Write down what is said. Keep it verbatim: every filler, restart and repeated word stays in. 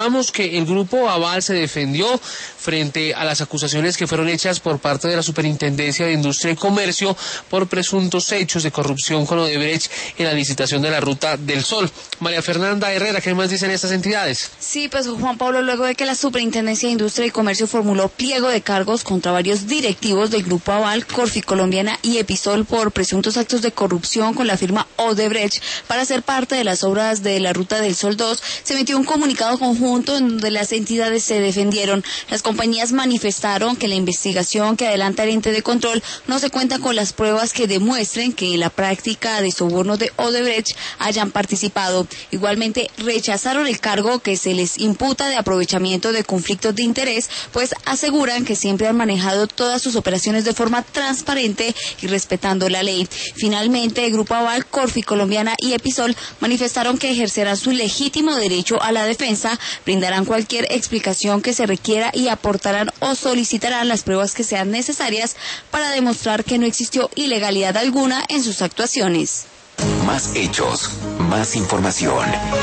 Vamos que el Grupo Aval se defendió frente a las acusaciones que fueron hechas por parte de la Superintendencia de Industria y Comercio por presuntos hechos de corrupción con Odebrecht en la licitación de la Ruta del Sol. María Fernanda Herrera, ¿qué más dicen estas entidades? Sí, pues Juan Pablo, luego de que la Superintendencia de Industria y Comercio formuló pliego de cargos contra varios directivos del Grupo Aval, Corfi Colombiana y Episol por presuntos actos de corrupción con la firma Odebrecht para ser parte de las obras de la Ruta del Sol dos, se emitió un comunicado conjunto en donde las entidades se defendieron. Las compañías manifestaron que la investigación que adelanta el ente de control no se cuenta con las pruebas que demuestren que en la práctica de sobornos de Odebrecht hayan participado. Igualmente rechazaron el cargo que se les imputa de aprovechamiento de conflictos de interés, pues aseguran que siempre han manejado todas sus operaciones de forma transparente y respetando la ley. Finalmente, el Grupo Aval, Corfi Colombiana y Episol manifestaron que ejercerán su legítimo derecho a la defensa, brindarán cualquier explicación que se requiera y aportarán o solicitarán las pruebas que sean necesarias para demostrar que no existió ilegalidad alguna en sus actuaciones. Más hechos, más información.